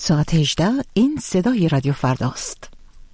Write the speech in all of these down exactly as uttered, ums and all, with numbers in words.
ساعت هجده این صدای رادیو فرداست.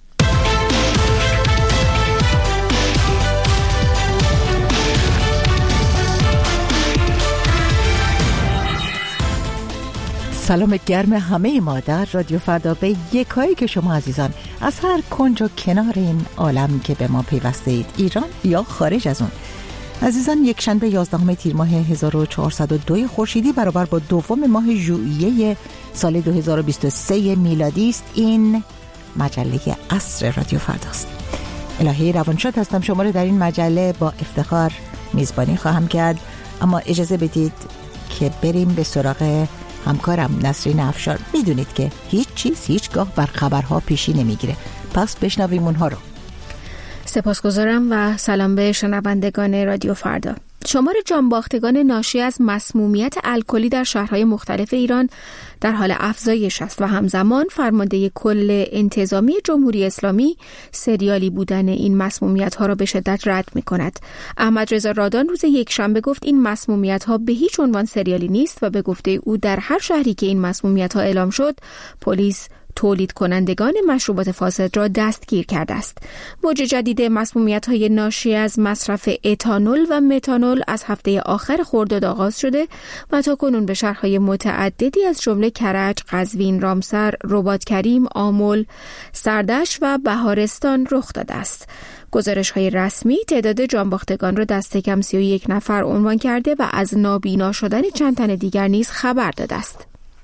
سلام گرم همه ما در رادیو فردا به یکایی که شما عزیزان از هر کنج و کنار این عالم که به ما پیوسته اید، ایران یا خارج از اون. عزیزان، یک شنبه یازدهم تیر ماه هزار و چهارصد و دو خورشیدی برابر با دوم ماه ژوئیه سال دو هزار و بیست و سه میلادی است. این مجله عصر رادیو فرداست. الهی روانشاد هستم، شما رو در این مجله با افتخار میزبانی خواهم کرد، اما اجازه بدید که بریم به سراغ همکارم نسرین افشار. میدونید که هیچ چیز هیچگاه بر خبرها پیشی نمیگیره، پس بشنویم اونها رو. سپاسگزارم و سلام به شنوندگان رادیو فردا. شمار جانباختگان ناشی از مسمومیت الکلی در شهرهای مختلف ایران در حال افزایش است و همزمان فرمانده کل انتظامی جمهوری اسلامی سریالی بودن این مسمومیت‌ها را به شدت رد می‌کند. احمد رضا رادان روز یکشنبه گفت این مسمومیت‌ها به هیچ عنوان سریالی نیست و به گفته او در هر شهری که این مسمومیت‌ها اعلام شد، پلیس تولید کنندگان مشروبات فاسد را دستگیر کرده است. موج جدید مسمومیت‌های ناشی از مصرف اتانول و متانول از هفته آخر خرداد آغاز شده و تاکنون به شهرهای متعددی از جمله کرج، قزوین، رامسر، رباط‌کریم، آمل، سردشت و بهارستان رخ داده است. گزارش‌های رسمی تعداد جانباختگان را دست کم سی و یک نفر عنوان کرده و از نابینا شدن چند تن دیگر نیز خبر داده است.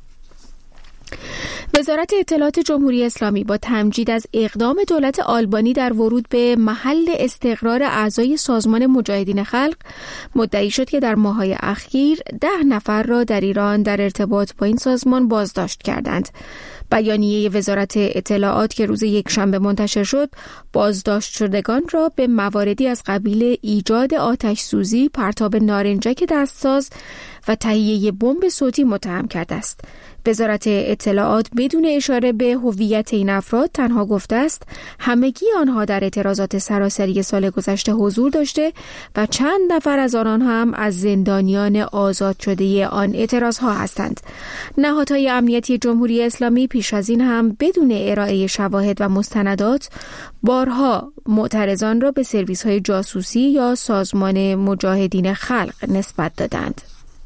وزارت اطلاعات جمهوری اسلامی با تمجید از اقدام دولت آلبانی در ورود به محل استقرار اعضای سازمان مجاهدین خلق مدعی شد که در ماه‌های اخیر ده نفر را در ایران در ارتباط با این سازمان بازداشت کردند. بیانیه وزارت اطلاعات که روز یکشنبه منتشر شد، بازداشت شدگان را به مواردی از قبیل ایجاد آتش سوزی، پرتاب نارنجک دستساز و تهیه بمب صوتی متهم کرده است. وزارت اطلاعات بدون اشاره به هویت این افراد تنها گفته است همگی آنها در اعتراضات سراسری سال گذشته حضور داشته و چند نفر از آنان هم از زندانیان آزاد شده آن اعتراضها هستند. نهادهای امنیتی جمهوری اسلامی پیش از این هم بدون ارائه شواهد و مستندات بارها معترضان را به سرویس‌های جاسوسی یا سازمان مجاهدین خلق نسبت دادند.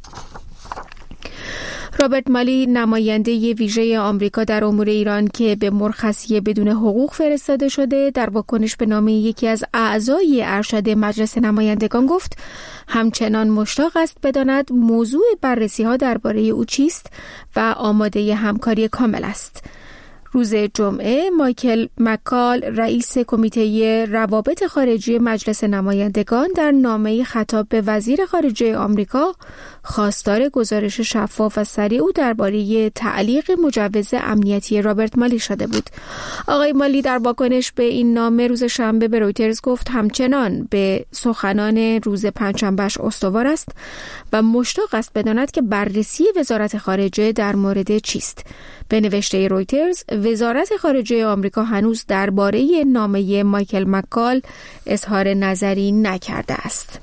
رابرت مالی، نماینده ویژه آمریکا در امور ایران که به مرخصی بدون حقوق فرستاده شده، در واکنش به نامه یکی از اعضای ارشد مجلس نمایندگان گفت همچنان مشتاق است بداند موضوع بررسی‌ها درباره او چیست و آماده همکاری کامل است. روز جمعه مایکل مکال، رئیس کمیته روابط خارجی مجلس نمایندگان، در نامه‌ای خطاب به وزیر خارجه آمریکا خواستار گزارش شفاف و سریع او درباره تعلیق مجوز امنیتی رابرت مالی شده بود. آقای مالی در واکنش به این نامه روز شنبه به رویترز گفت همچنان به سخنان روز پنجشنبهش استوار است و مشتاق است بداند که بررسی وزارت خارجه در مورد چیست. به نوشته رویترز، وزارت خارجه آمریکا هنوز درباره نامه مایکل مکال اظهار نظری نکرده است.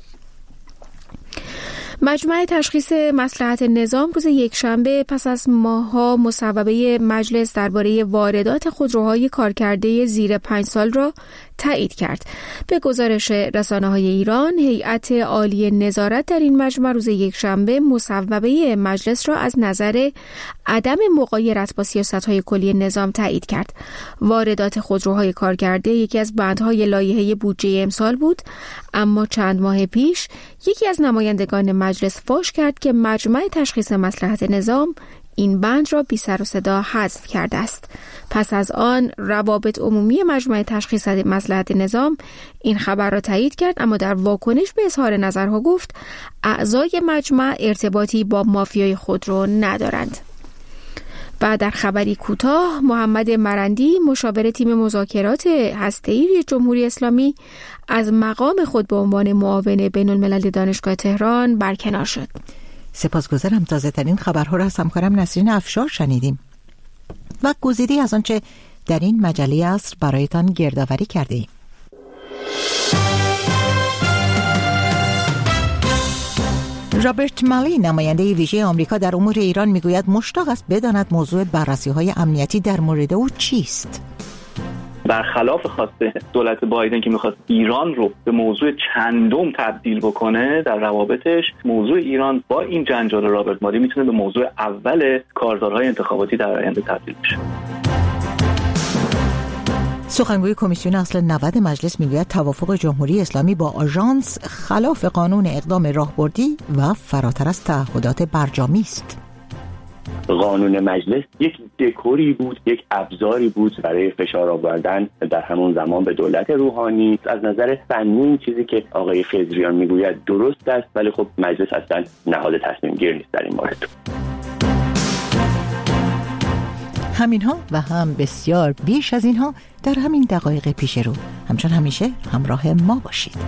مجمع تشخیص مصلحت نظام روز یکشنبه پس از ماه‌ها مصوبه مجلس درباره واردات خودروهای کارکرده زیر پنج سال را تایید کرد. به گزارش رسانه‌های ایران، هیئت عالی نظارت در این مجمع روز یکشنبه مصوبه مجلس را از نظر عدم مغایرت با سیاست‌های کلی نظام تایید کرد. واردات خودروهای کارکرده یکی از بندهای لایحه بودجه امسال بود، اما چند ماه پیش یکی از نمایندگان مجلس فاش کرد که مجمع تشخیص مصلحت نظام این بند را بی سر و صدا حذف کرده است. پس از آن روابط عمومی مجمع تشخیص مصلحت نظام این خبر را تایید کرد، اما در واکنش به اظهار نظرها گفت اعضای مجمع ارتباطی با مافیای خودرو ندارند. و در خبری کوتاه، محمد مرندی، مشاور تیم مذاکرات هسته‌ای جمهوری اسلامی، از مقام خود به عنوان معاون بین‌المللی دانشگاه تهران برکنار شد. سپاسگزارم. تازه ترین خبرها را از همکارم نسرین افشار شنیدیم و گزیده‌ای از آنچه در این مجله عصر برایتان گردآوری کرده‌ایم. رابرت مالی نماینده ویژه آمریکا در امور ایران میگوید مشتاق است بداند موضوع بررسی‌های امنیتی در مورد او چیست. برخلاف خواسته دولت بایدن که میخواست ایران رو به موضوع چندم تبدیل بکنه در روابطش، موضوع ایران با این جنجال رابرت مالی میتونه به موضوع اول کارزارهای انتخاباتی در آینده تبدیل بشه. سخنگوی کمیسیون اصل نود مجلس میگوید توافق جمهوری اسلامی با آژانس خلاف قانون اقدام راهبردی و فراتر از تعهدات برجامی است. قانون مجلس یک دکوری بود، یک ابزاری بود برای فشار آوردن در همون زمان به دولت روحانی. از نظر فنی این چیزی که آقای خضریان میگوید درست است، ولی خب مجلس اصلا نهاد تصمیم گیر نیست در این مورد. همینها و هم بسیار بیش از اینها در همین دقایق پیش رو. همچون همیشه همراه ما باشید.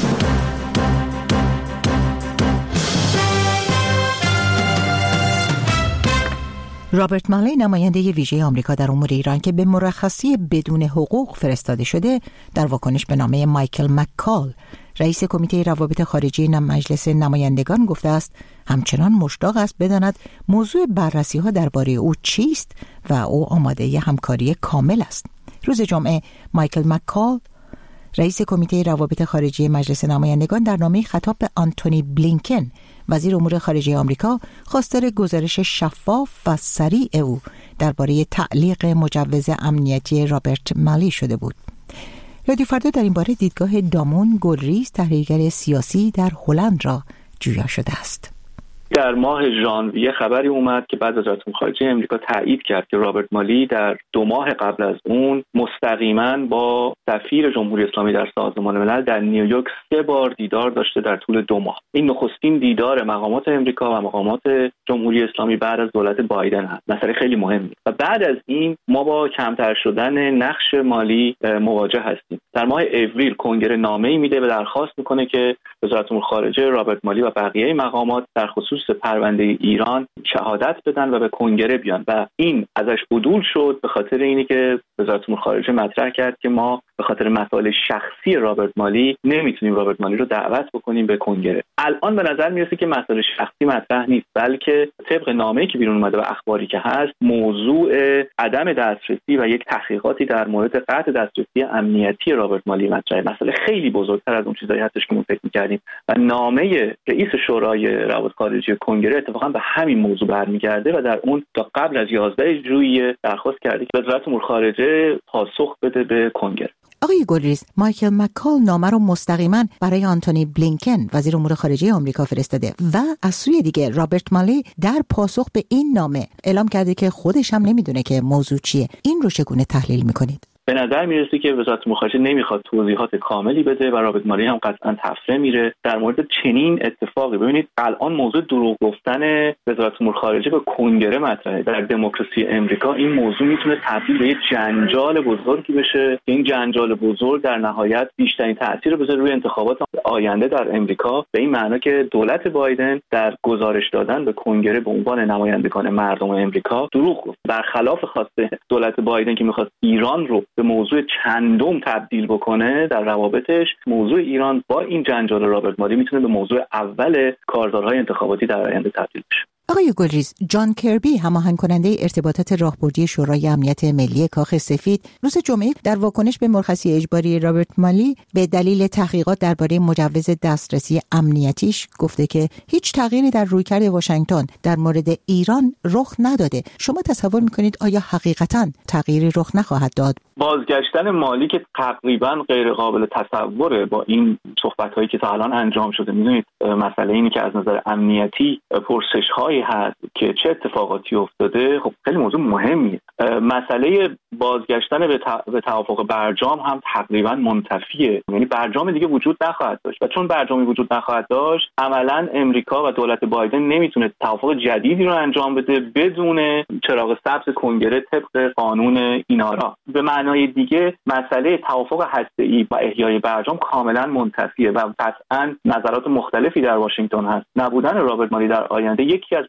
رابرت مالی نماینده ویژه آمریکا در امور ایران که به مرخصی بدون حقوق فرستاده شده، در واکنش به نامه مایکل مککال رئیس کمیته روابط خارجی مجلس نمایندگان گفته است همچنان مشتاق است بداند موضوع بررسی‌ها درباره او چیست و او آماده همکاری کامل است. روز جمعه مایکل مککال رئیس کمیته روابط خارجی مجلس نمایندگان در نامه خطاب به آنتونی بلینکن وزیر امور خارجه آمریکا خواستار گزارش شفاف و سریع او درباره تعلیق مجوز امنیتی رابرت مالی شده بود. رادیو فردا در این باره دیدگاه دامون گلریز تحلیلگر سیاسی در هلند را جویا شده است. در ماه ژانویه خبری اومد که بعد از وزارت خارجه امریکا تایید کرد که رابرت مالی در دو ماه قبل از اون مستقیما با سفیر جمهوری اسلامی در سازمان ملل در نیویورک سه بار دیدار داشته در طول دو ماه. این نخستین دیدار مقامات امریکا و مقامات جمهوری اسلامی بعد از دولت بایدن هست. مسئله خیلی مهمی. و بعد از این ما با کمتر شدن نقش مالی مواجه هستیم. در ماه اپریل کنگره نامه‌ای میده و درخواست میکنه که وزارت امور خارجه رابرت مالی و بقیه مقامات در خصوص پرونده ایران شهادت بدن و به کنگره بیان و این ازش عدول شد به خاطر اینی که وزارت امور خارجه مطرح کرد که ما به خاطر مسائل شخصی رابرت مالی نمیتونیم رابرت مالی رو دعوت بکنیم به کنگره. الان به نظر میرسه که مسائل شخصی مطرح نیست، بلکه طبق نامه‌ای که بیرون اومده و اخباری که هست موضوع عدم دسترسی و یک تحقیقاتی در مورد قطع دسترسی امنیتی رابرت مالی مطرحه. مسئله خیلی بزرگتر از اون چیزایی هستش که ما فکر می‌کردیم و نامه رئیس شورای روابط خارجی کنگره اتفاقا به همین موضوع برمیگرده و در اون تا قبل از یازده ژوئیه درخواست کرده که وزارت امور خارجه پاسخ بده به کنگره. آقای گلریز، مایکل مککال نامه رو مستقیما برای آنتونی بلینکن وزیر امور خارجه آمریکا فرستاده و از سوی دیگه رابرت مالی در پاسخ به این نامه اعلام کرده که خودش هم نمیدونه که موضوع چیه. این رو چگونه تحلیل میکنید؟ به نظر میرسه که وزارت امور خارجه نمیخواد توضیحات کاملی بده و رابرت مالی هم قطعا تفره میره در مورد چنین اتفاقی. ببینید الان موضوع دروغ گفتن وزارت امور خارجه به کنگره مطرحه. در دموکراسی امریکا این موضوع میتونه تبدیل به یک جنجال بزرگی بشه که این جنجال بزرگ در نهایت بیشترین تاثیر بذاره روی انتخابات آینده در امریکا، به این معنی که دولت بایدن در گزارش دادن به کنگره به عنوان نمایندگان مردم امریکا دروغ گفت. برخلاف خواسته دولت بایدن که میخواست ایران رو به موضوع چندم تبدیل بکنه در روابطش، موضوع ایران با این جنجال رابرت مالی میتونه به موضوع اول کارزارهای انتخاباتی در آینده تبدیل بشه. آقای گلریز، جان کربی هماهنگ کننده ارتباطات راهبردی شورای امنیت ملی کاخ سفید روز جمعه در واکنش به مرخصی اجباری رابرت مالی به دلیل تحقیقات درباره مجوز دسترسی امنیتیش گفته که هیچ تغییری در رویکرد واشنگتن در مورد ایران رخ نداده. شما تصور میکنید آیا حقیقتاً تغییری رخ نخواهد داد؟ بازگشتن مالی که تقریبا غیر قابل تصوره با این صحبت‌هایی که تا الان انجام شده. میدونید مسئله اینه که از نظر امنیتی پرسش‌هایی هست که چه اتفاقاتی افتاده. خب خیلی موضوع مهمیه. مسئله بازگشتن به توافق برجام هم تقریبا منتفیه، یعنی برجام دیگه وجود نخواهد داشت و چون برجامی وجود نخواهد داشت عملاً امریکا و دولت بایدن نمیتونه توافق جدیدی رو انجام بده بدون چراغ سبز کنگره طبق قانون اینارا. به معنای دیگه مسئله توافق هسته‌ای و احیای برجام کاملا منتفیه و قطعاً نظرات مختلفی در واشنگتن هست. نبودن رابرت مالی در آینده یکی از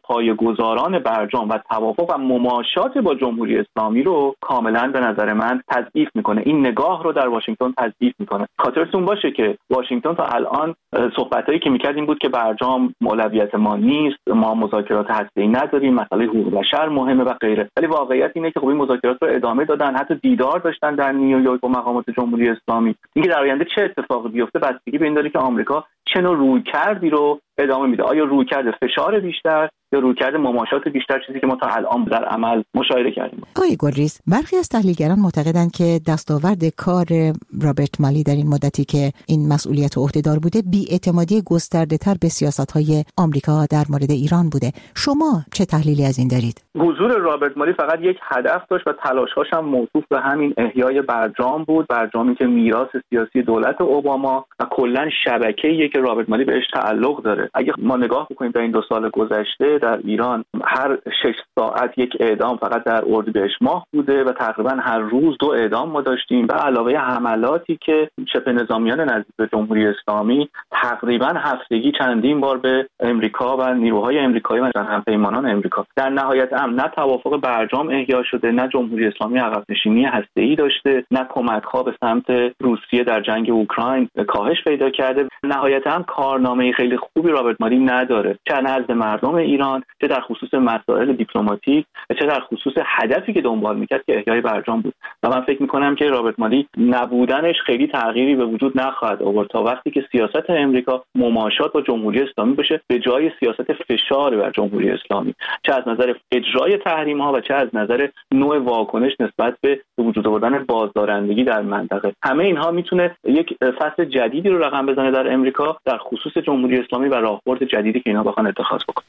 پایه‌گذاران برجام و توافق و مماشات با جمهوری اسلامی رو کاملا به نظر من تضعیف میکنه. این نگاه رو در واشنگتن تضعیف میکنه. خاطرتون باشه که واشنگتن تا الان صحبتایی که میکرد این بود که برجام اولویت ما نیست، ما مذاکرات هسته‌ای نداریم، مسئله حقوق بشر مهمه و غیره. ولی واقعیت اینه که خب این مذاکرات رو ادامه دادن، حتی دیدار داشتن در نیویورک با مقامات جمهوری اسلامی. اینکه در آینده چه اتفاقی بیفته بستگی به این داره که آمریکا چه نوع رویکردی رو ادامه میده. آیا رویکرد فشار بیشتر یا رویکرد مماشات بیشتر، چیزی که ما تا الان در عمل مشاهده کردیم. آقای گلریز، برخی از تحلیلگران معتقدند که دستاورد کار رابرت مالی در این مدتی که این مسئولیت عهدهدار بوده بی‌اعتمادی گسترده‌تر به سیاست‌های آمریکا در مورد ایران بوده. شما چه تحلیلی از این دارید؟ حضور رابرت مالی فقط یک هدف داشت و تلاش‌هاش هم موصوف به همین احیای برجام بود، برجامی که میراث سیاسی دولت اوباما و کلاً شبکه‌ایه که رابرت مالی بهش تعلق داره. اگه ما نگاه بکنیم در این دو سال گذشته در ایران هر شش ساعت یک اعدام فقط در اردیبهشت ماه بوده و تقریبا هر روز دو اعدام ما داشتیم و علاوه حملاتی که شبه نظامیان نزدیک به جمهوری اسلامی تقریبا هفتگی چندین بار به امریکا و نیروهای امریکایی و همپیمانان امریکا. در نهایت هم نه توافق برجام احیا شده، نه جمهوری اسلامی عقب نشینی هسته‌ای داشته، نه کمک‌ها به سمت روسیه در جنگ اوکراین کاهش پیدا کرده. نهایت هم کارنامه خیلی خوبی رابرت مالی نداره، چه نزد مردم ایران، چه در خصوص مسائل دیپلماتیک، چه در خصوص هدفی که دنبال میکرد که احیای برجام بود. و من فکر میکنم که رابرت مالی نبودنش خیلی تغییری به وجود نخواهد آورد تا وقتی که سیاست امریکا مماشات با جمهوری اسلامی بشه به جای سیاست فشار بر جمهوری اسلامی، چه از نظر اجرای تحریم ها و چه از نظر نوع واکنش نسبت به وجود آوردن بازدارندگی در منطقه. همه اینها میتونه یک فصل جدیدی رو رقم بزنه در امریکا در خصوص جمهوری اسلامی و راهبرد جدیدی که اینا بخوان اتخاذ بکنن.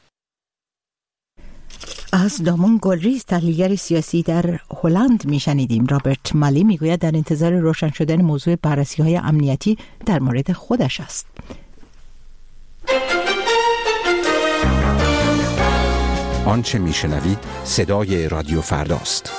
از دامون گلریز، تحلیلگر سیاسی در هلند میشنیدیم. رابرت مالی میگوید در انتظار روشن شدن موضوع بررسی‌های امنیتی در مورد خودش است. آنچه میشنوید صدای رادیو فرداست.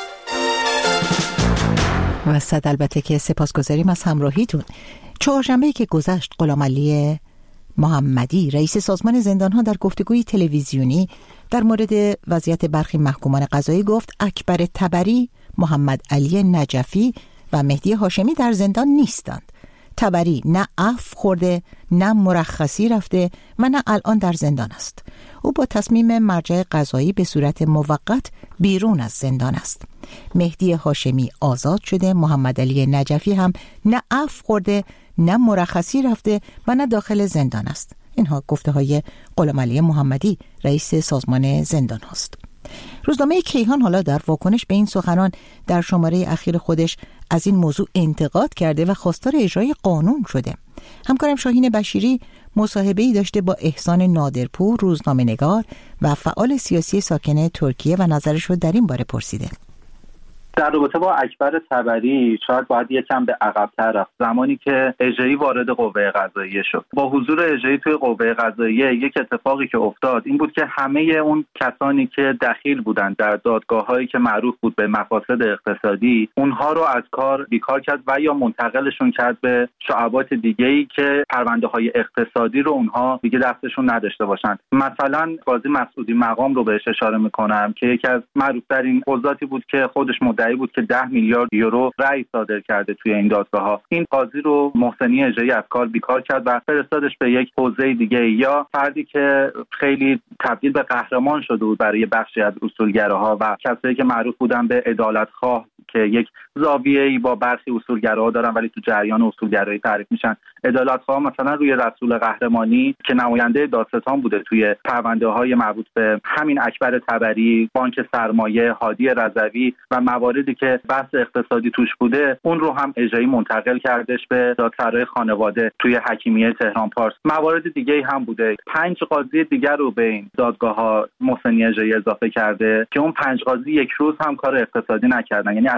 و صد البته که سپاسگزاریم از همراهیتون. چهارشنبه‌ای که گذشت غلامعلی محمدی رئیس سازمان زندانها در گفتگوی تلویزیونی در مورد وضعیت برخی محکومان قضایی گفت اکبر طبری، محمد علی نجفی و مهدی هاشمی در زندان نیستند. طبری نه عفو خورده، نه مرخصی رفته و نه الان در زندان است. او با تصمیم مرجع قضایی به صورت موقت بیرون از زندان است. مهدی هاشمی آزاد شده، محمد علی نجفی هم نه عفو خورده، نه مرخصی رفته و نه داخل زندان است. اینها گفته های غلامعلی محمدی رئیس سازمان زندان هاست. روزنامه کیهان حالا در واکنش به این سخنان در شماره اخیر خودش از این موضوع انتقاد کرده و خواستار اجرای قانون شده. همکارم شاهین بشیری مصاحبه‌ای داشته با احسان نادرپور، روزنامه‌نگار و فعال سیاسی ساکن ترکیه و نظرش رو در این باره پرسیده. در رابطه با اکبر طبری شاید باید یکم به عقب‌تر رفت. زمانی که اجرایی وارد قوه قضاییه شد، با حضور اجرایی توی قوه قضاییه یک اتفاقی که افتاد این بود که همه اون کسانی که دخیل بودند در دادگاه‌هایی که معروف بود به مفاسد اقتصادی، اونها رو از کار بیکار کرد و یا منتقلشون کرد به شعبات دیگه‌ای که پرونده‌های اقتصادی رو اونها دیگه دستشون نداشته باشند. مثلا قاضی مسعودی مقام رو بهش اشاره می‌کنم که یکی از معروف‌ترین قضاتی بود که خودش مدعی بود که ده میلیارد یورو رأی صادر کرده توی این دادگاه‌ها. این قاضی رو محسنی اجرایی از کار بیکار کرد و فرستادش به یک حوزه دیگه. یا فردی که خیلی تبدیل به قهرمان شده بود برای بخشی از اصولگراها و کسایی که معروف بودن به عدالت‌خواه که یک زاویه‌ای با برخی اصولگراها دارن ولی تو جریان اصولگرایی تعریف میشن. عدالت‌خواه مثلا روی رسول قهرمانی که نماینده دادستان بوده توی پرونده‌های مربوط به همین اکبر طبری، بانک سرمایه، هادی رضوی و مواردی که بحث اقتصادی توش بوده، اون رو هم اجرایی منتقل کردش به دادسرای خانواده توی حکیمیه تهران پارس. موارد دیگه هم بوده. پنج قاضی دیگر رو به این دادگاه‌ها محسنی اجرایی اضافه کرده که اون پنج قاضی یک روز هم کار اقتصادی نکردن. یعنی از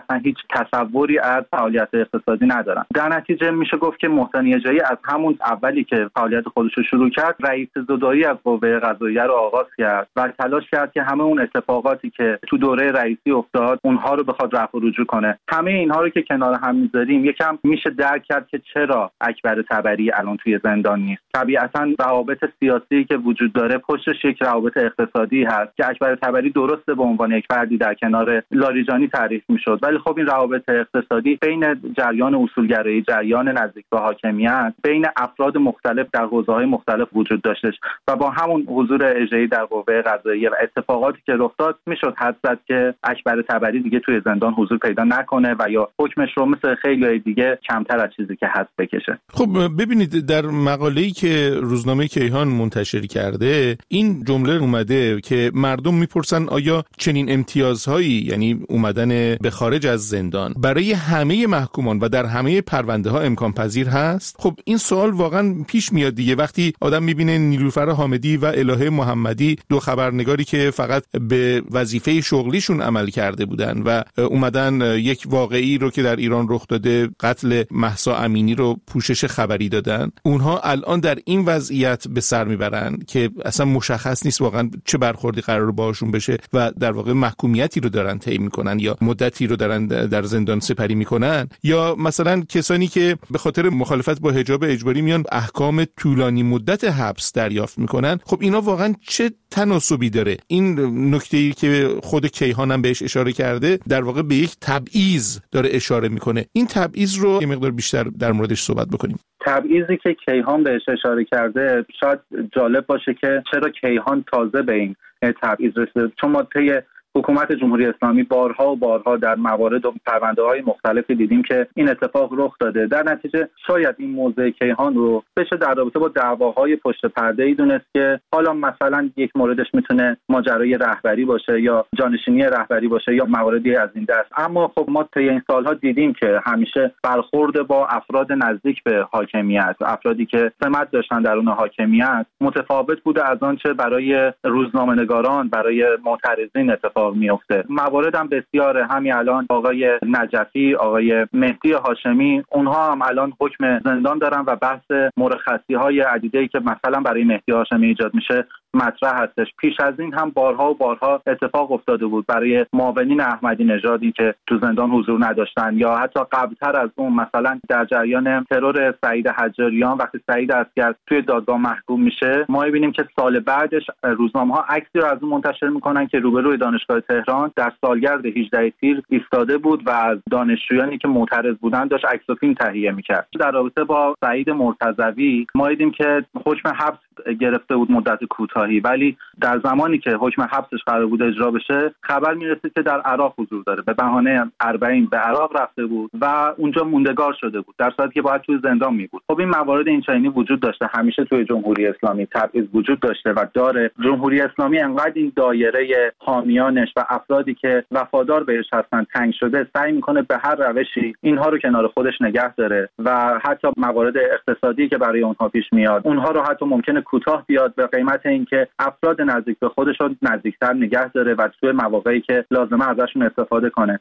اصلا هیچ تصوری از فعالیت اقتصادی ندارن. در نتیجه میشه گفت که محسن یجایی از همون اولی که فعالیت خودش رو شروع کرد رئیس زدایی از قوه قضاییه رو آغاز کرد و تلاش کرد که همه اون اتفاقاتی که تو دوره رئیسی افتاد اونها رو بخواد رفع و رجوع کنه. همه اینها رو که کنار هم میذاریم یکم میشه درک کرد که چرا اکبر طبری الان توی زندان نیست. طبیعتاً روابط سیاسی که وجود داره پشتش یک روابط اقتصادی هست که اکبر طبری درسته به عنوان یک فردی در کنار لاریجانی تعریف میشد، ولی خب این روابط اقتصادی بین جریان اصولگرایی، جریان نزدیک به حاکمیت، بین افراد مختلف در حوزه‌های مختلف وجود داشتش و با همون حضور اجرایی در قوه قضاییه و اتفاقاتی که رخ داد میشد حد زد که اکبر طبری دیگه توی زندان حضور پیدا نکنه و یا حکمش رو مثل خیلی دیگه کمتر از چیزی که هست بکشه. خب ببینید در مقاله‌ای که روزنامه کیهان منتشر کرده این جمله اومده که مردم میپرسن آیا چنین امتیازهایی، یعنی اومدن به خارج از زندان، برای همه محکومان و در همه پرونده ها امکان پذیر هست؟ خب این سوال واقعا پیش میاد دیگه وقتی آدم میبینه نیلوفر حامدی و الهه محمدی، دو خبرنگاری که فقط به وظیفه شغلیشون عمل کرده بودن و اومدن یک واقعی رو که در ایران رخ داده، قتل مهسا امینی رو پوشش خبری دادن، اونها الان در این وضعیت به سر میبرن که اصلا مشخص نیست واقعا چه برخوردی قرار باهاشون بشه و در واقع محکومیتی رو دارن طی میکنن یا مدتی رو دارن در زندان سپری میکنن، یا مثلا کسانی که به خاطر مخالفت با حجاب اجباری میان احکام طولانی مدت حبس دریافت میکنن. خب اینا واقعا چه تناسبی داره؟ این نکته‌ای که خود کیهان هم بهش اشاره کرده در واقع به یک تبعیض داره اشاره میکنه. این تبعیض رو یه مقدار بیشتر در موردش صحبت بکنیم. تبعیضی که کیهان بهش اشاره کرده شاید جالب باشه که چرا کیهان تازه به این تبعیض رسید، چون ما طی حکومت جمهوری اسلامی بارها و بارها در موارد و پرونده‌های مختلفی دیدیم که این اتفاق رخ داده. در نتیجه شاید این موضوع کیهان رو بشه در رابطه با دعواهای پشت پرده‌ای دونست که حالا مثلا یک موردش میتونه ماجرای رهبری باشه یا جانشینی رهبری باشه یا مواردی از این دست. اما خب ما طی این سالها دیدیم که همیشه برخورد با افراد نزدیک به حاکمیت، افرادی که سمت داشتن درون حاکمیت، متفاوت بوده از آنچه برای روزنامه‌نگاران، برای معترضین اتفاق میفته. موارد هم بسیاره. همین الان آقای نجفی، آقای مهدی هاشمی، اونها هم الان حکم زندان دارن و بحث مرخصی های عدیده‌ای که مثلا برای مهدی هاشمی ایجاد میشه مطرح هستش. پیش از این هم بارها و بارها اتفاق افتاده بود برای معاونین احمدی نژادی که تو زندان حضور نداشتن، یا حتی قبلتر از اون مثلا در جریان ترور سعید حجاریان وقتی سعید عسکر توی دادگاه محکوم میشه، ما می‌بینیم که سال بعدش روزنامه‌ها عکسی رو از اون منتشر میکنن که روبروی دانشگاه تهران در سالگرد هجده تیر ایستاده بود و از دانشجویانی که معترض بودن داشت عکس و فیلم تهیه میکرد. در رابطه با سعید مرتضوی ما دیدیم که حکم حبس گرفته بود مدت کوتاهی، ولی در زمانی که حکم حبسش قرار بود اجرا بشه خبر میرسید که در عراق حضور داره. به بهانه اربعین به عراق رفته بود و اونجا موندگار شده بود در صورتی که باید توی زندان می بود. خب این موارد اینچنینی وجود داشته، همیشه توی جمهوری اسلامی تبعیض وجود داشته و داره. جمهوری اسلامی انقدر این دایره حامیانش و افرادی که وفادار بهش هستن تنگ شده، سعی میکنه به هر روشی اینها رو کنار خودش نگه داره و حتی موارد اقتصادی که برای اونها پیش میاد اونها رو حتی ممکنه کوتاه بیاد به قیمت اینکه افراد نزدیک به خودش رو نزدیکتر نگه داره و توی مواقعی که لازمه ازشون استفاده کنه.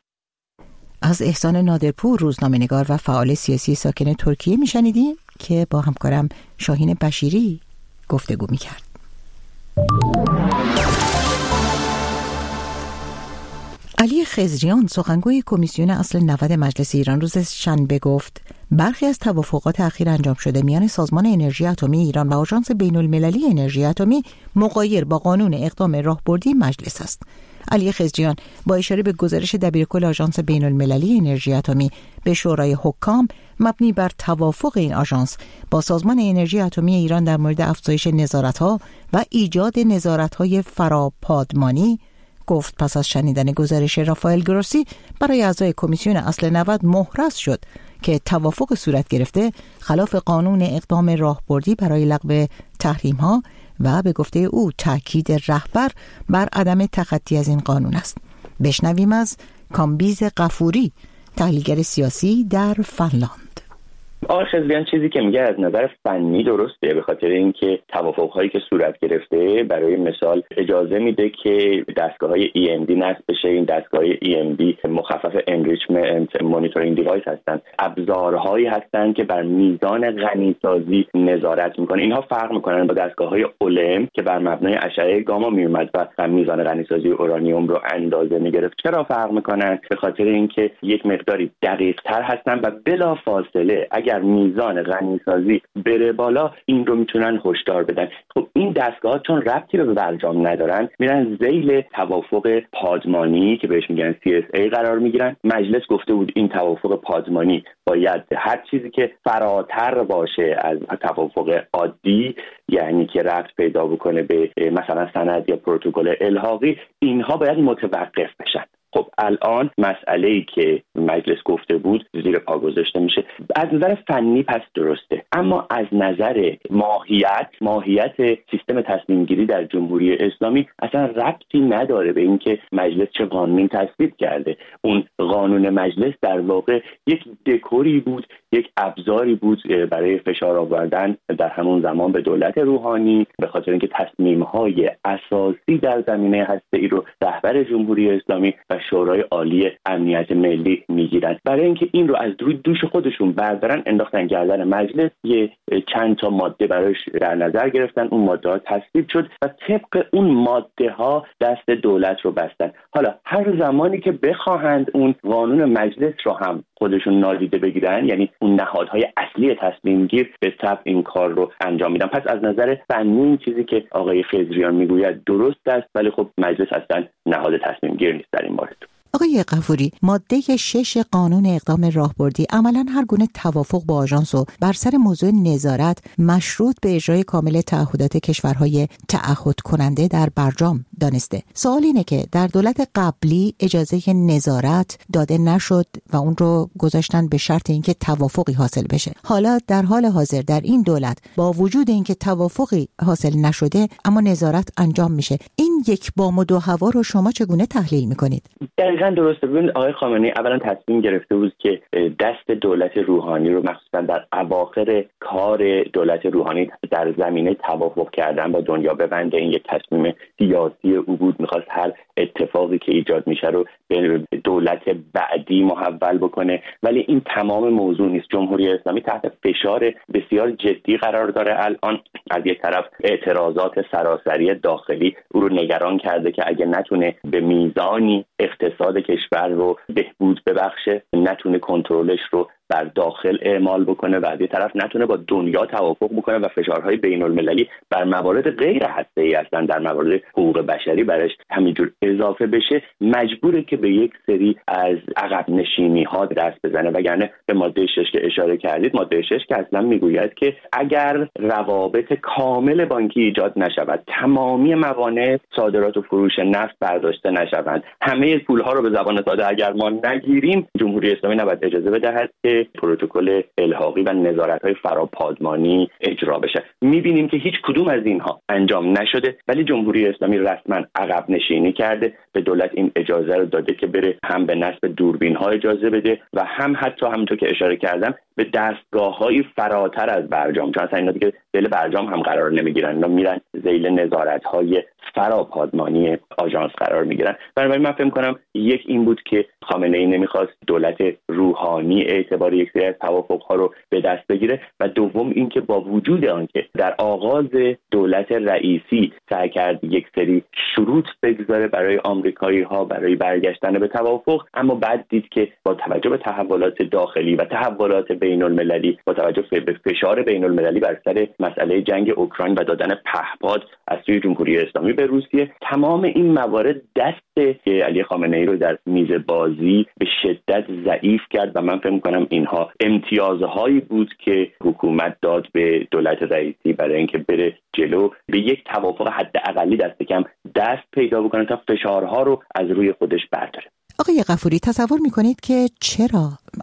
از احسان نادرپور، روزنامه‌نگار و فعال سیاسی ساکن ترکیه میشنیدیم که با همکارم شاهین بشیری گفتگو میکرد. علی خضریان، سخنگوی کمیسیون اصل نود مجلس ایران، روز شنبه گفت برخی از توافقات اخیر انجام شده میان سازمان انرژی اتمی ایران و آژانس بین المللی انرژی اتمی مغایر با قانون اقدام راهبردی مجلس است. علی خضریان با اشاره به گزارش دبیرکل آژانس بین المللی انرژی اتمی به شورای حکام مبنی بر توافق این آژانس با سازمان انرژی اتمی ایران در مورد افزایش نظارت‌ها و ایجاد نظارت‌های فراپادمانی گفت پس از شنیدن گزارش رافائل گروسی برای اعضای کمیسیون اصل نود محرز شد که توافق صورت گرفته خلاف قانون اقدام راهبردی برای لغو تحریم‌ها و به گفته او تاکید رهبر بر عدم تخطی از این قانون است. بشنویم از کامبیز غفوری، تحلیلگر سیاسی در فنلاند. آقای خضریان چیزی که میگه از نظر فنی درسته، به خاطر اینکه توافق‌هایی که صورت گرفته برای مثال اجازه میده که دستگاه‌های ای ام دی نصب بشه. این دستگاه‌های ای ام دی مخفف انریچمنت مانیتورینگ دیوایس هستن، ابزارهایی هستن که بر میزان غنیسازی نظارت میکنه. اینها فرق میکنن با دستگاه‌های اولم که بر مبنای اشعه گاما میومد و میزان غنیسازی اورانیوم رو اندازه میگرفت. چرا فرق میکنن؟ به خاطر اینکه یک مقداری دقیق‌تر هستن و بلا فاصله اگر میزان غنیسازی بره بالا این رو میتونن هشدار بدن. خب این دستگاه چون ربطی به برجام ندارن میرن ذیل توافق پادمانی که بهش میگن سی اس ای قرار میگیرن. مجلس گفته بود این توافق پادمانی باید هر چیزی که فراتر باشه از توافق عادی، یعنی که ربط پیدا بکنه به مثلا سند یا پروتکل الحاقی، اینها باید متوقف بشن. خب الان مسئله‌ای که مجلس گفته بود زیر پا گذاشته میشه. از نظر فنی پس درسته، اما از نظر ماهیت ماهیت سیستم تصمیم گیری در جمهوری اسلامی اصلا ربطی نداره به اینکه مجلس چه قانونی تصویب کرده. اون قانون مجلس در واقع یک دکوری بود، یک ابزاری بود برای فشار آوردن در همون زمان به دولت روحانی، به خاطر اینکه تصمیم‌های اساسی در زمینه هسته‌ای رو رهبر جمهوری اسلامی و شورای عالی امنیت ملی میگیرن. برای اینکه این رو از روی دوش خودشون بردارن انداختن گردن مجلس، یه چند تا ماده براش در نظر گرفتن، اون ماده ها تصویب شد و طبق اون ماده ها دست دولت رو بستن. حالا هر زمانی که بخواهند اون قانون مجلس رو هم خودشون نادیده بگیرن، یعنی اون نهادهای اصلی تصمیم گیر به طبع این کار رو انجام میدن. پس از نظر فنی این چیزی که آقای خضریان میگوید درست است، ولی خب مجلس اصلا نهاد تصمیم گیر نیست در این مورد. آقای غفوری، ماده شش قانون اقدام راهبردی عملاً هر گونه توافق با آژانس و بر سر موضوع نظارت مشروط به اجرای کامل تعهدات کشورهای تعهد کننده در برجام دانسته. سوال اینه که در دولت قبلی اجازه نظارت داده نشد و اون رو گذاشتن به شرط اینکه توافقی حاصل بشه. حالا در حال حاضر در این دولت با وجود اینکه توافقی حاصل نشده اما نظارت انجام میشه، این یک بام و دو هوا رو شما چگونه تحلیل میکنید؟ دقیقاً درسته. ببین آقای خامنه‌ای اولا تصمیم گرفته بود که دست دولت روحانی رو مخصوصا در اواخر کار دولت روحانی در زمینه توافق کردن با دنیا ببنده. این یک تصمیم سیاسی او بود، می‌خواست هر اتفاقی که ایجاد میشه رو به دولت بعدی محول بکنه. ولی این تمام موضوع نیست. جمهوری اسلامی تحت فشار بسیار جدی قرار داره. الان از یک طرف اعتراضات سراسری داخلی او رو نگران کرده که اگه نتونه به میزانی اقتصاد کشور رو بهبود ببخشه، نتونه کنترلش رو بر داخل اعمال بکنه و از یه طرف نتونه با دنیا توافق بکنه و فشارهای بین المللی بر موارد غیر هسته‌ای هستن، در موارد حقوق بشری برش همینجور اضافه بشه، مجبوره که به یک سری از عقب نشینی ها دست بزنه. وگرنه به ماده شش که اشاره کردید، ماده شش که اصلا میگوید که اگر روابط کامل بانکی ایجاد نشود، تمامی موانع صادرات و فروش نفت برداشته نشوند، همه پولها رو به زبان ساده اگر ما نگیریم، جمهوری اسلامی نباید اجازه بدهد که پروتکل الحاقی و نظارت‌های فراپادمانی اجرا بشه. می‌بینیم که هیچ کدوم از اینها انجام نشده، ولی جمهوری اسلامی رسما عقب نشینی کرده، به دولت این اجازه رو داده که بره هم به نصب دوربین‌ها اجازه بده و هم حتی همونطور که اشاره کردم به دستگاه‌های فراتر از برجام، چون اصلا اینا دیگه ذیل برجام هم قرار نمیگیرن، اینا میرن ذیل نظارت‌های فراپادمانی آژانس قرار میگیرن. بنابراین من فکر کنم یک این بود که خامنه‌ای نمیخواست دولت روحانی اعتبار یک سری از توافق‌ها رو به دست بگیره و دوم اینکه با وجود آنکه در آغاز دولت رئیسی سعی کرد یک سری شروط بگذاره برای آمریکایی‌ها برای برگشتن به توافق، اما بعد دید که با توجه به تحولات داخلی و تحولات بین المللی، با توجه به فشار بین المللی بر سر مسئله جنگ اوکراین و دادن پهپاد از سوی جمهوری اسلامی به روسیه، تمام این موارد دست علی خامنه‌ای رو در میز بازی به شدت ضعیف کرد و من فکر می‌کنم اینها امتیازهایی بود که حکومت داد به دولت رئیسی برای اینکه بره جلو، به یک توافق حداقلی دست کم دست پیدا بکنه تا فشارها رو از روی خودش برداره. آقای غفوری، تصور میکنید که چرا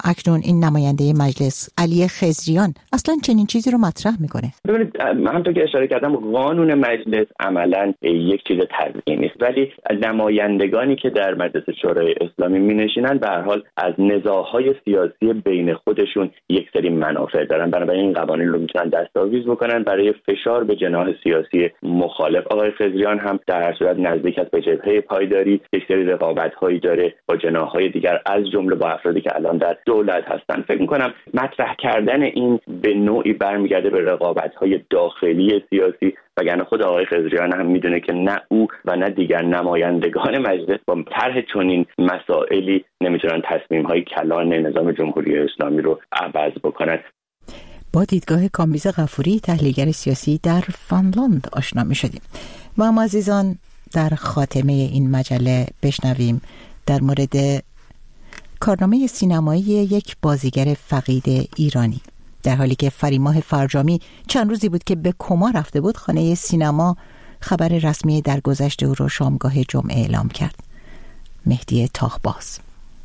اکنون این نماینده مجلس علی خضریان اصلا چنین چیزی رو مطرح میکنه؟ ببینید همونطور که اشاره کردم قانون مجلس عملاً یک چیز تزیینی است، ولی نمایندگانی که در مجلس شورای اسلامی می‌نشینن به هر حال از نزاع‌های سیاسی بین خودشون یک سری منافع دارن، بنابراین این قوانین رو میتونن دستاویز بکنن برای فشار به جناح سیاسی مخالف. آقای خضریان هم در هر صورت نزدیک است به جبهه پایداری، یک سری رقابت‌هایی داره با جناح‌های دیگر از جمله با افرادی که الان در دولت هستن. فکر می‌کنم مطرح کردن این به نوعی برمیگرده به رقابت‌های داخلی سیاسی، وگرنه خود آقای خضریان هم میدونه که نه او و نه دیگر نمایندگان مجلس با طرح چنین مسائلی نمیتونن تصمیم‌های کلان نظام جمهوری اسلامی رو عوض بکنن. با دیدگاه کامبیز غفوری تحلیلگر سیاسی در فنلاند آشنا می‌شدیم. و ما عزیزان در خاتمه این مجله بشنویم در مورد کارنامه سینمایی یک بازیگر فقید ایرانی. در حالی که فریماه فرجامی چند روزی بود که به کما رفته بود، خانه سینما خبر رسمی درگذشت او را شامگاه جمعه اعلام کرد. مهدی تاخباز.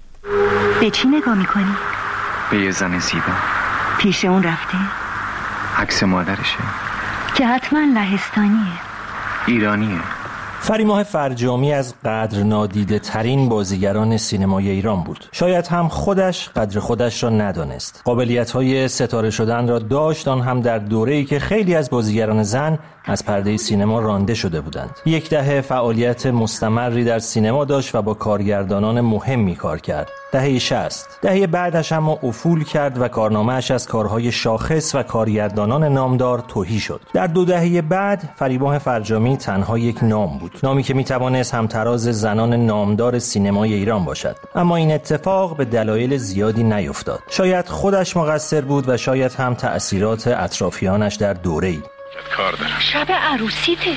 به چی نگاه میکنی؟ به یه زن زیبا. پیش اون رفته؟ عکس مادرشه که حتما لهستانیه. ایرانیه. فریماه فرجامی از قدر نادیده ترین بازیگران سینمای ایران بود. شاید هم خودش قدر خودش را ندانست. قابلیت‌های ستاره شدن را داشت، آن هم در دوره‌ای که خیلی از بازیگران زن از پرده سینما رانده شده بودند. یک دهه فعالیت مستمری در سینما داشت و با کارگردانان مهمی کار کرد. دهه شصت. دهه بعدش اما افول کرد و کارنامه‌اش از کارهای شاخص و کارگردانان نامدار تهی شد. در دو دهه بعد فریماه فرجامی تنها یک نام بود. نامی که میتوانست همتراز زنان نامدار سینمای ایران باشد. اما این اتفاق به دلایل زیادی نیفتاد. شاید خودش مقصر بود و شاید هم تأثیرات اطرافیانش در دوره‌ای. کار دارم. شب عروسیته.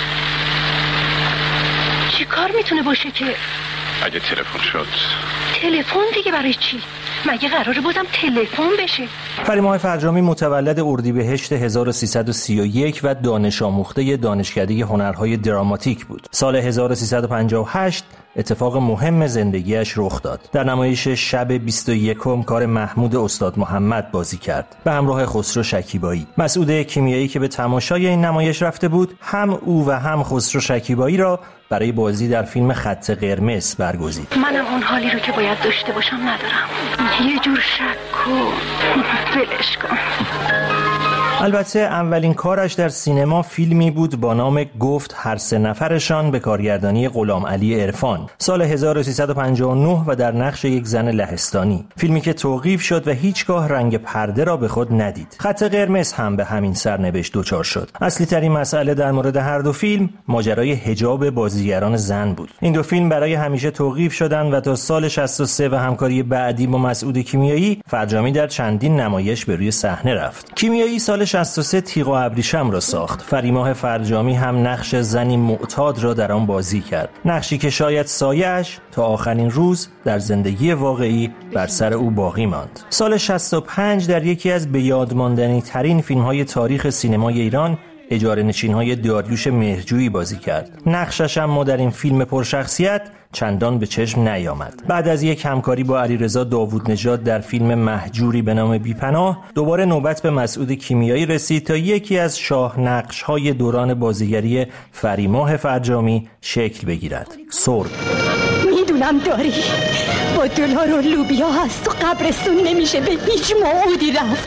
چی کار میتونه باشه که اگه تلفن شد؟ تلفن دیگه برای چی؟ مگه قراره بازم تلفن بشه؟ فریماه فرجامی متولد اردیبهشت هزار و سیصد و سی و یک و دانش آموخته دانشکده هنرهای دراماتیک بود. سال هزار و سیصد و پنجاه و هشت اتفاق مهم زندگیش رخ داد. در نمایش شب بیست و یکم کار محمود استاد محمد بازی کرد به همراه خسرو شکیبایی. مسعود کیمیایی که به تماشای این نمایش رفته بود، هم او و هم خسرو شکیبایی را برای بازی در فیلم خط قرمز برگزید. منم اون حالی رو که باید داشته باشم ندارم. یه جور شک و ولش کن. البته اولین کارش در سینما فیلمی بود با نام گفت هر سه نفرشان به کارگردانی غلام علی عرفان سال هزار و سیصد و پنجاه و نه و در نقش یک زن لهستانی. فیلمی که توقیف شد و هیچگاه رنگ پرده را به خود ندید. خط قرمز هم به همین سرنوشت دچار شد. اصلی ترین مسئله در مورد هر دو فیلم ماجرای حجاب بازیگران زن بود. این دو فیلم برای همیشه توقیف شدند و تا سال شصت و سه و همکاری بعدی با مسعود کیمیایی، فرجامی در چندین نمایش به روی صحنه رفت. کیمیایی سال شصت و سه تیغ و ابریشم را ساخت. فریماه فرجامی هم نقش زنی معتاد را در آن بازی کرد. نقشی که شاید سایه‌اش تا آخرین روز در زندگی واقعی بر سر او باقی ماند. سال شصت و پنج در یکی از به یاد ماندنی ترین فیلم‌های تاریخ سینمای ایران اجاره نشین‌های داریوش مهرجویی بازی کرد. نقشش اما در این فیلم پرشخصیت چندان به چشم نیامد. بعد از یک همکاری با علیرضا داوود نژاد در فیلم مهجوری به نام بی‌پناه، دوباره نوبت به مسعود کیمیایی رسید تا یکی از شاه نقش‌های دوران بازیگری فریماه فرجامی شکل بگیرد. سرد. میدونم داری با دلار و لوبیا هست و قبرستون نمیشه به هیچ موعودی رفت.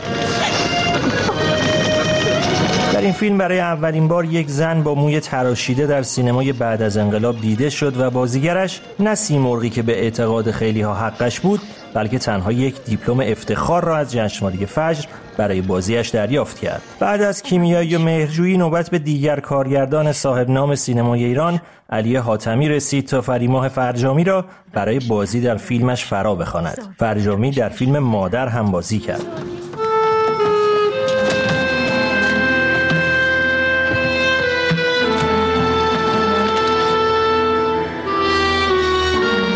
در این فیلم برای اولین بار یک زن با موی تراشیده در سینمای بعد از انقلاب دیده شد و بازیگرش نه سیمرغی که به اعتقاد خیلی ها حقش بود، بلکه تنها یک دیپلم افتخار را از جشنواره فجر برای بازیش دریافت کرد. بعد از کیمیایی و مهرجویی نوبت به دیگر کارگردان صاحب نام سینمای ایران علی حاتمی رسید تا فریماه فرجامی را برای بازی در فیلمش فرا بخواند. فرجامی در فیلم مادر هم بازی کرد.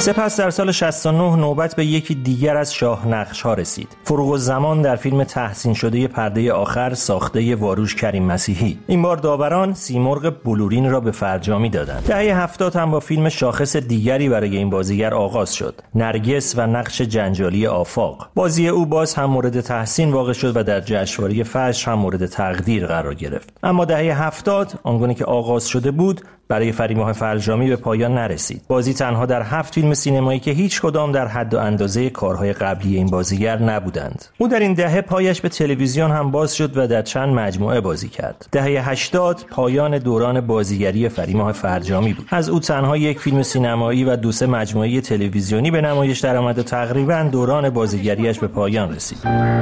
سپس در سال شصت و نه نوبت به یکی دیگر از شاهنقش‌ها رسید. فروغ الزمان در فیلم تحسین شده پرده آخر ساخته واروش کریم مسیحی. این بار داوران سیمرغ بلورین را به فرجامی دادند. دهه هفتاد هم با فیلم شاخص دیگری برای این بازیگر آغاز شد. نرگس و نقش جنجالی آفاق. بازی او باز هم مورد تحسین واقع شد و در جشنواره فجر هم مورد تقدیر قرار گرفت. اما دهه هفتاد آنگونه که آغاز شده بود برای فریماه فرجامی به پایان نرسید. بازی تنها در هفت فیلم سینمایی که هیچ کدام در حد و اندازه کارهای قبلی این بازیگر نبودند. او در این دهه پایش به تلویزیون هم باز شد و در چند مجموعه بازی کرد. دهه هشتاد پایان دوران بازیگری فریماه فرجامی بود. از او تنها یک فیلم سینمایی و دو سه مجموعه تلویزیونی به نمایش درآمد و تقریباً دوران بازیگریش به پایان رسید.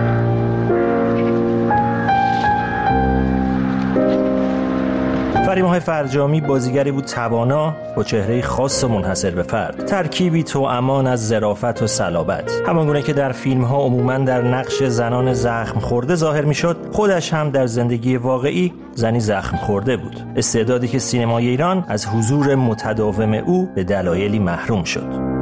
فریماه فرجامی بازیگری بود توانا با چهره خاص و منحصر به فرد، ترکیبی توامان از ظرافت و صلابت. همانگونه که در فیلم‌ها عموماً در نقش زنان زخم خورده ظاهر می‌شد، خودش هم در زندگی واقعی زنی زخم خورده بود. استعدادی که سینمای ایران از حضور متداوم او به دلایلی محروم شد.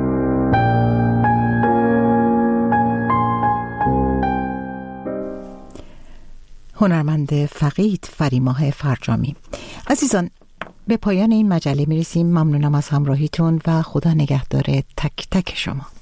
هنرمند فقید فریماه فرجامی. عزیزان، به پایان این مجله میرسیم. ممنونم از همراهیتون و خدا نگهدار تک تک شما.